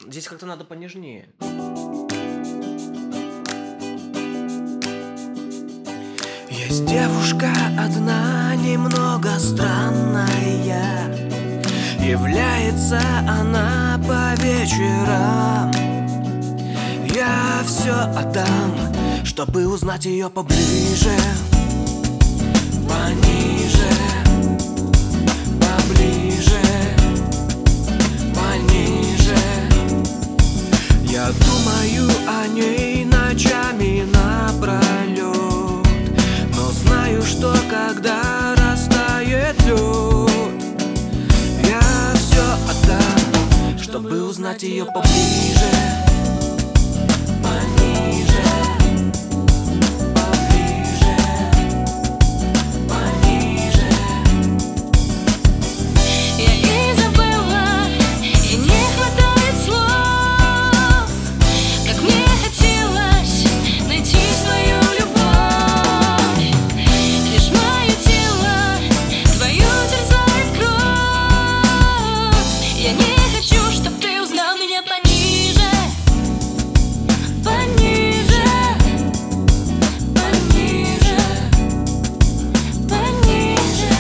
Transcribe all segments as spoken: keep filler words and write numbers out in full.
Здесь как-то надо понежнее. Есть девушка одна, немного странная. Является она по вечерам. Я все отдам, чтобы узнать ее поближе, пониже, поближе, пониже. Я думаю о ней ночами напролет, но знаю, что когда растает лед, я все отдам, чтобы узнать ее поближе, пониже, поближе, пониже. Я и забыла, и не хватает слов, как мне хотелось найти свою любовь. Лишь мое тело твое терзает кровь. Я не хочу, чтоб ты узнал меня пониже, пониже, пониже, пониже.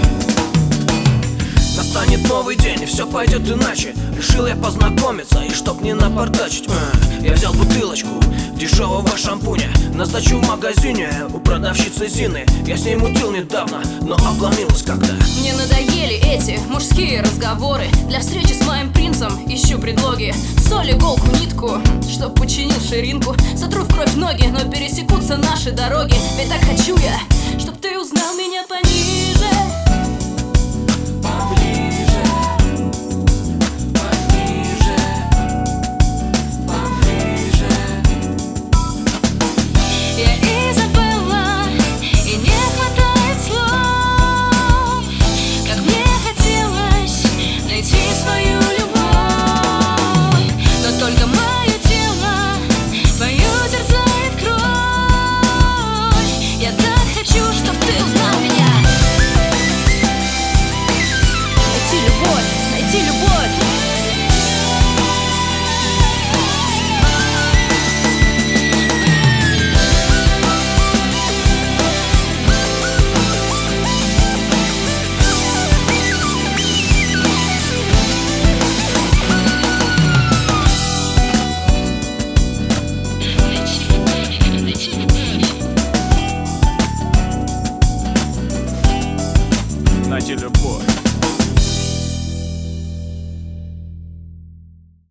Настанет новый день, и все пойдет иначе. Решил я познакомиться, и чтоб не напортачить, э, я взял бутылочку дешевого шампуня на сдачу в магазине у продавщицы Зины. Я с ней мутил недавно, но обломилась когда. Мне надоели эти мужские разговоры. Для встречи с моим принцем ищу предлоги. Соль, иголку, нитку, чтоб починил ширинку. Сотру в кровь ноги, но пересекутся наши дороги. Ведь так хочу я, чтоб ты узнал меня пониже.